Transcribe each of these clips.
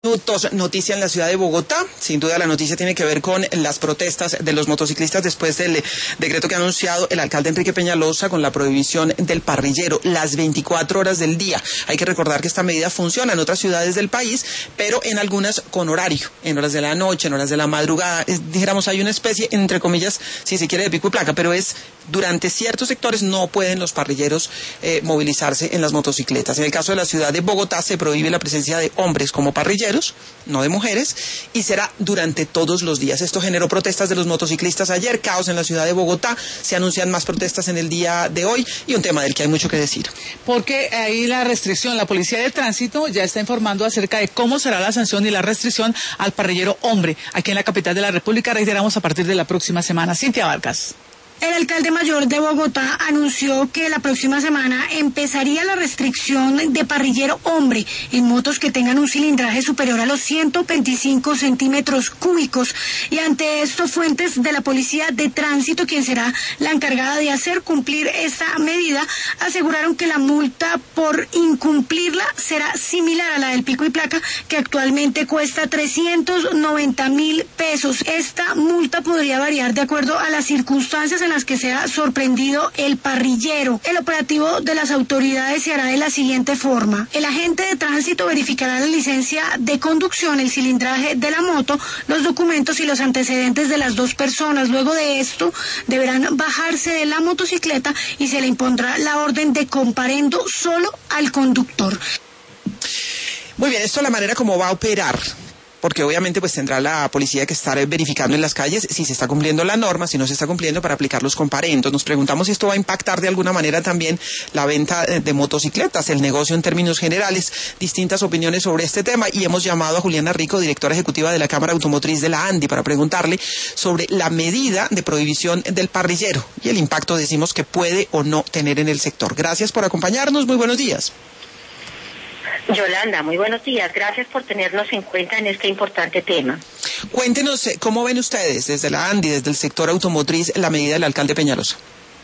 Minutos, noticia en la ciudad de Bogotá. Sin duda la noticia tiene que ver con las protestas de los motociclistas después del decreto que ha anunciado el alcalde Enrique Peñalosa con la prohibición del parrillero las 24 horas del día. Hay que recordar que esta medida funciona en otras ciudades del país, pero en algunas con horario, en horas de la noche, en horas de la madrugada. Dijéramos, hay una especie, entre comillas, si se quiere, de pico y placa, pero es durante ciertos sectores no pueden los parrilleros movilizarse en las motocicletas. En el caso de la ciudad de Bogotá se prohíbe la presencia de hombres como parrilleros, no de mujeres, y será durante todos los días. Esto generó protestas de los motociclistas ayer, caos en la ciudad de Bogotá, se anuncian más protestas en el día de hoy y un tema del que hay mucho que decir. Porque ahí la restricción, la Policía de Tránsito ya está informando acerca de cómo será la sanción y la restricción al parrillero hombre aquí en la capital de la República, reiteramos, a partir de la próxima semana. Cintia Vargas. El alcalde mayor de Bogotá anunció que la próxima semana empezaría la restricción de parrillero hombre en motos que tengan un cilindraje superior a los 125 centímetros cúbicos. Y ante esto, fuentes de la Policía de Tránsito, quien será la encargada de hacer cumplir esta medida, aseguraron que la multa por incumplirla será similar a la del pico y placa, que actualmente cuesta 390.000 pesos. Esta multa podría variar de acuerdo a las circunstancias en las que sea sorprendido el parrillero. El operativo de las autoridades se hará de la siguiente forma: el agente de tránsito verificará la licencia de conducción, el cilindraje de la moto, los documentos y los antecedentes de las dos personas. Luego de esto deberán bajarse de la motocicleta y se le impondrá la orden de comparendo solo al conductor. Muy bien, esto es la manera como va a operar, porque obviamente pues tendrá la policía que estar verificando en las calles si se está cumpliendo la norma, si no se está cumpliendo, para aplicar los comparendos. Nos preguntamos si esto va a impactar de alguna manera también la venta de motocicletas, el negocio en términos generales. Distintas opiniones sobre este tema y hemos llamado a Juliana Rico, directora ejecutiva de la Cámara Automotriz de la ANDI, para preguntarle sobre la medida de prohibición del parrillero y el impacto, decimos, que puede o no tener en el sector. Gracias por acompañarnos, muy buenos días. Yolanda, muy buenos días. Gracias por tenernos en cuenta en este importante tema. Cuéntenos, ¿cómo ven ustedes desde la ANDI, desde el sector automotriz, la medida del alcalde Peñalosa?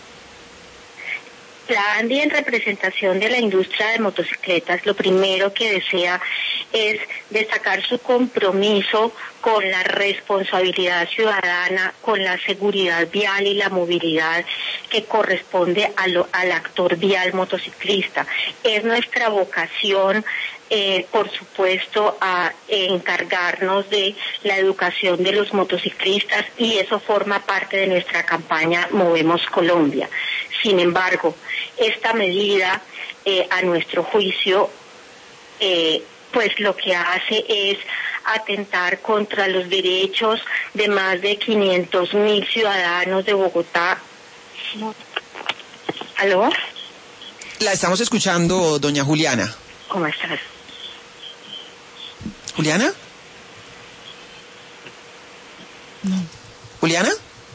La ANDI, en representación de la industria de motocicletas, lo primero que desea es destacar su compromiso con la responsabilidad ciudadana, con la seguridad vial y la movilidad que corresponde al actor vial motociclista. Es nuestra vocación, por supuesto, a encargarnos de la educación de los motociclistas, y eso forma parte de nuestra campaña Movemos Colombia. Sin embargo, esta medida, a nuestro juicio, pues lo que hace es atentar contra los derechos de más de 500.000 ciudadanos de Bogotá. ¿Aló? La estamos escuchando, doña Juliana. ¿Cómo estás? ¿Juliana? No. ¿Juliana?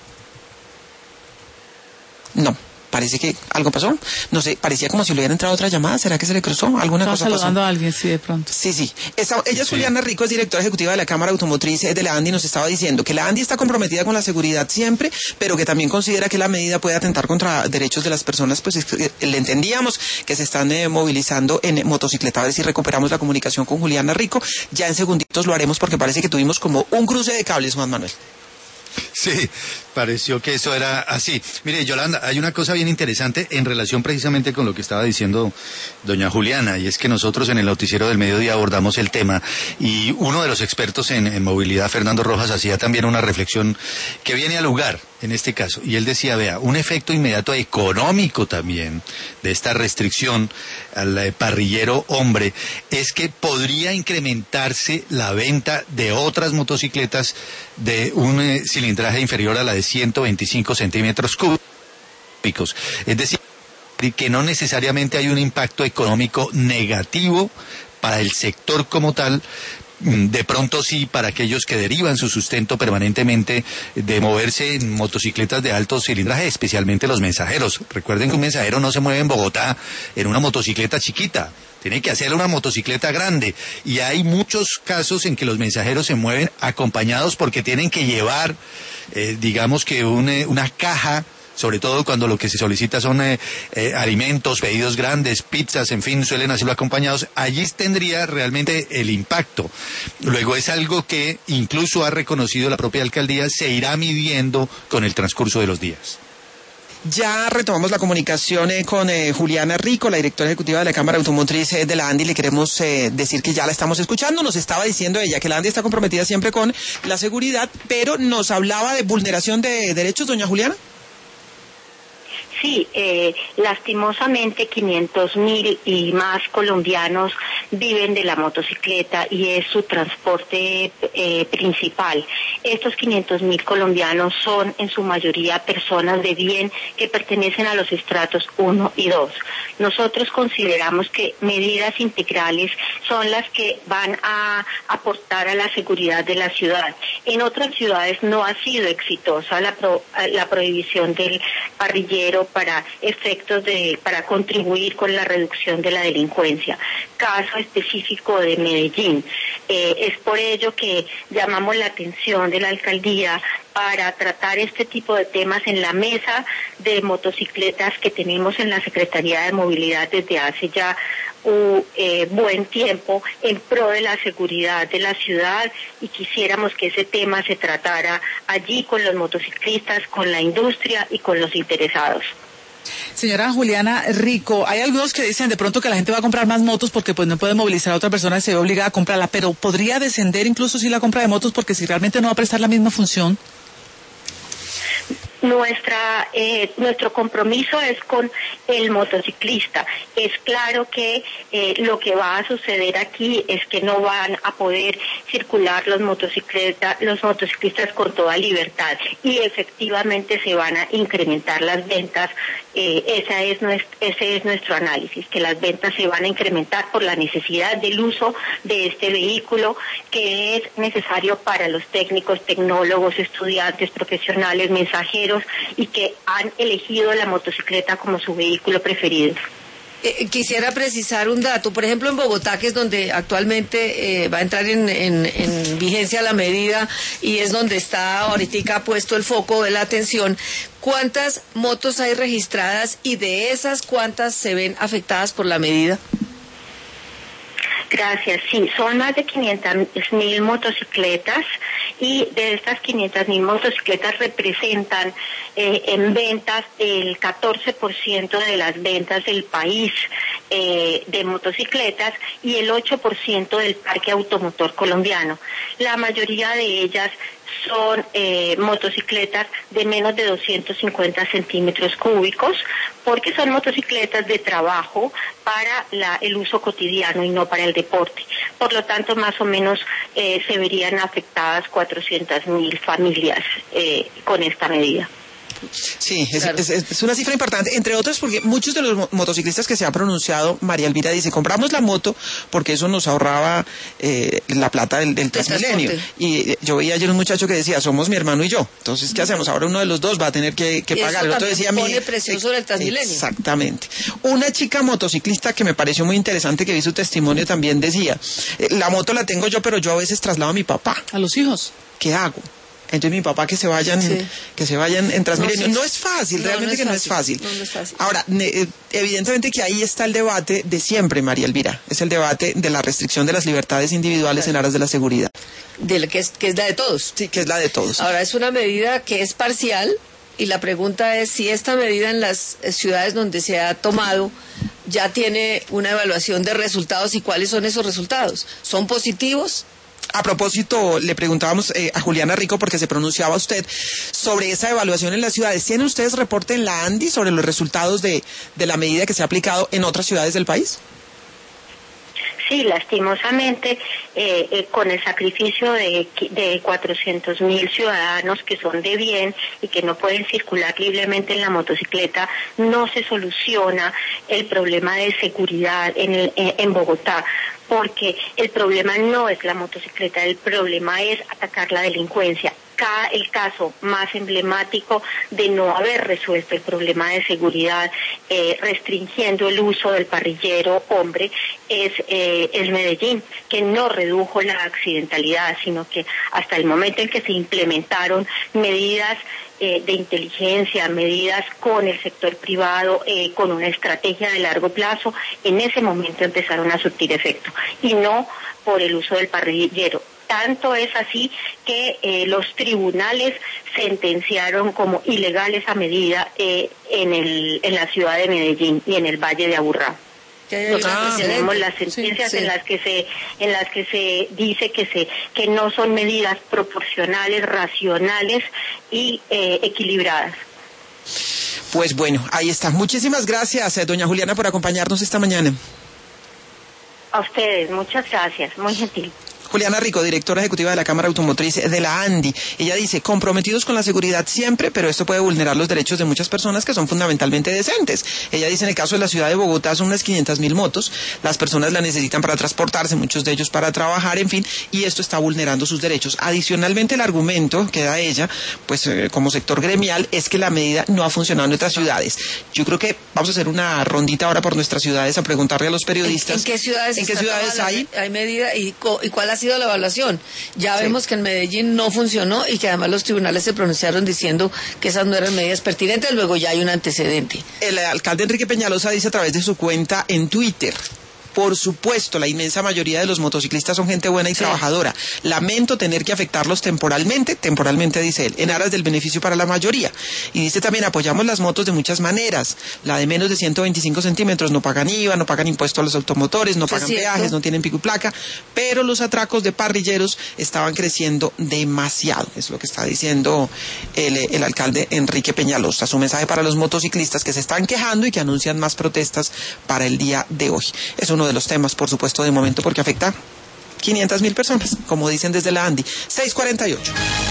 No. Parece que algo pasó, no sé, parecía como si le hubiera entrado otra llamada. ¿Será que se le cruzó? ¿Alguna cosa pasó? Estaba saludando a alguien, sí, de pronto. Sí. Ella es Juliana Rico, es directora ejecutiva de la Cámara Automotriz de la ANDI, nos estaba diciendo que la ANDI está comprometida con la seguridad siempre, pero que también considera que la medida puede atentar contra derechos de las personas. Pues le entendíamos que se están movilizando en motocicleta. A ver si recuperamos la comunicación con Juliana Rico. Ya en segunditos lo haremos, porque parece que tuvimos como un cruce de cables, Juan Manuel. Sí, pareció que eso era así. Mire, Yolanda, hay una cosa bien interesante en relación precisamente con lo que estaba diciendo doña Juliana, y es que nosotros en el noticiero del mediodía abordamos el tema, y uno de los expertos en movilidad, Fernando Rojas, hacía también una reflexión que viene al lugar en este caso, y él decía, vea, un efecto inmediato económico también de esta restricción al parrillero hombre es que podría incrementarse la venta de otras motocicletas de un cilindraje inferior a la de 125 centímetros cúbicos. Es decir, que no necesariamente hay un impacto económico negativo para el sector como tal. De pronto sí, para aquellos que derivan su sustento permanentemente de moverse en motocicletas de alto cilindraje, especialmente los mensajeros. Recuerden que un mensajero no se mueve en Bogotá en una motocicleta chiquita, tiene que hacer una motocicleta grande, y hay muchos casos en que los mensajeros se mueven acompañados porque tienen que llevar, digamos que una caja sobre todo cuando lo que se solicita son alimentos, pedidos grandes, pizzas, en fin, suelen hacerlo acompañados, allí tendría realmente el impacto. Luego es algo que incluso ha reconocido la propia alcaldía, se irá midiendo con el transcurso de los días. Ya retomamos la comunicación con Juliana Rico, la directora ejecutiva de la Cámara Automotriz de la ANDI. Le queremos decir que ya la estamos escuchando. Nos estaba diciendo ella que la ANDI está comprometida siempre con la seguridad, pero nos hablaba de vulneración de derechos, doña Juliana. Sí, lastimosamente 500.000 y más colombianos viven de la motocicleta y es su transporte principal. Estos 500.000 colombianos son en su mayoría personas de bien que pertenecen a los estratos 1 y 2. Nosotros consideramos que medidas integrales son las que van a aportar a la seguridad de la ciudad. En otras ciudades no ha sido exitosa la prohibición del parrillero para contribuir con la reducción de la delincuencia. Caso específico de Medellín. Es por ello que llamamos la atención de la alcaldía para tratar este tipo de temas en la mesa de motocicletas que tenemos en la Secretaría de Movilidad desde hace ya buen tiempo en pro de la seguridad de la ciudad, y quisiéramos que ese tema se tratara allí con los motociclistas, con la industria y con los interesados. Señora Juliana Rico, hay algunos que dicen de pronto que la gente va a comprar más motos porque pues no puede movilizar a otra persona y se ve obligada a comprarla, pero podría descender incluso si la compra de motos porque si realmente no va a prestar la misma función. Nuestro compromiso es con el motociclista. Es claro que lo que va a suceder aquí es que no van a poder circular los motociclistas con toda libertad y efectivamente se van a incrementar las ventas. Ese es nuestro análisis, que las ventas se van a incrementar por la necesidad del uso de este vehículo que es necesario para los técnicos, tecnólogos, estudiantes, profesionales, mensajeros y que han elegido la motocicleta como su vehículo preferido. Quisiera precisar un dato. Por ejemplo, en Bogotá, que es donde actualmente va a entrar en vigencia la medida y es donde está ahorita puesto el foco de la atención, ¿cuántas motos hay registradas y de esas cuántas se ven afectadas por la medida? Gracias, sí, son más de 500.000 motocicletas y de estas 500.000 motocicletas representan en ventas el 14% de las ventas del país de motocicletas y el 8% del parque automotor colombiano. La mayoría de ellas son motocicletas de menos de 250 centímetros cúbicos, porque son motocicletas de trabajo para el uso cotidiano y no para el deporte. Por lo tanto, más o menos se verían afectadas 400.000 familias con esta medida. Sí, es una cifra importante, entre otras porque muchos de los motociclistas que se han pronunciado, María Elvira dice, compramos la moto porque eso nos ahorraba la plata del Transmilenio. Y yo veía ayer un muchacho que decía, somos mi hermano y yo, entonces ¿qué hacemos? Ahora uno de los dos va a tener que pagar. El otro decía, pone presión sobre el Transmilenio. Exactamente. Una chica motociclista que me pareció muy interesante, que vi su testimonio, también decía, la moto la tengo yo, pero yo a veces traslado a mi papá. ¿A los hijos? ¿Qué hago? Entonces mi papá que se vayan en Transmilenio. No es fácil, realmente no es fácil. Ahora, evidentemente que ahí está el debate de siempre, María Elvira. Es el debate de la restricción de las libertades individuales en aras de la seguridad. Que es la de todos. Sí, que es la de todos. Ahora, es una medida que es parcial y la pregunta es si esta medida en las ciudades donde se ha tomado ya tiene una evaluación de resultados y cuáles son esos resultados. ¿Son positivos? A propósito, le preguntábamos a Juliana Rico, porque se pronunciaba usted sobre esa evaluación en las ciudades. ¿Tienen ustedes reporte en la ANDI sobre los resultados de la medida que se ha aplicado en otras ciudades del país? Sí, lastimosamente, con el sacrificio de 400.000 ciudadanos que son de bien y que no pueden circular libremente en la motocicleta, no se soluciona el problema de seguridad en Bogotá, porque el problema no es la motocicleta, el problema es atacar la delincuencia. el caso más emblemático de no haber resuelto el problema de seguridad restringiendo el uso del parrillero hombre es Medellín, que no redujo la accidentalidad, sino que hasta el momento en que se implementaron medidas de inteligencia, medidas con el sector privado, con una estrategia de largo plazo, en ese momento empezaron a surtir efecto, y no por el uso del parrillero. Tanto es así que los tribunales sentenciaron como ilegal esa medida en la ciudad de Medellín y en el Valle de Aburrá. Nosotros tenemos las sentencias en las que se dice que no son medidas proporcionales, racionales y equilibradas. Pues bueno, ahí está. Muchísimas gracias, doña Juliana, por acompañarnos esta mañana. A ustedes, muchas gracias, muy gentil. Juliana Rico, directora ejecutiva de la Cámara Automotriz de la ANDI. Ella dice, comprometidos con la seguridad siempre, pero esto puede vulnerar los derechos de muchas personas que son fundamentalmente decentes. Ella dice, en el caso de la ciudad de Bogotá son unas 500.000 motos, las personas la necesitan para transportarse, muchos de ellos para trabajar, en fin, y esto está vulnerando sus derechos. Adicionalmente, el argumento que da ella, pues como sector gremial, es que la medida no ha funcionado en otras ciudades. Yo creo que vamos a hacer una rondita ahora por nuestras ciudades a preguntarle a los periodistas. ¿En qué ciudades hay medida y cuál ha sido la evaluación? Ya vemos que en Medellín no funcionó y que además los tribunales se pronunciaron diciendo que esas no eran medidas pertinentes, luego ya hay un antecedente. El alcalde Enrique Peñalosa dice a través de su cuenta en Twitter: por supuesto, la inmensa mayoría de los motociclistas son gente buena y trabajadora. Lamento tener que afectarlos temporalmente dice él, en aras del beneficio para la mayoría. Y dice también, apoyamos las motos de muchas maneras. La de menos de 125 centímetros no pagan IVA, no pagan impuesto a los automotores, no pagan peajes, no tienen pico y placa, pero los atracos de parrilleros estaban creciendo demasiado. Es lo que está diciendo el alcalde Enrique Peñalosa. Su mensaje para los motociclistas que se están quejando y que anuncian más protestas para el día de hoy. Es uno de los temas, por supuesto, de momento, porque afecta 500.000 personas, como dicen desde la ANDI. 6:48.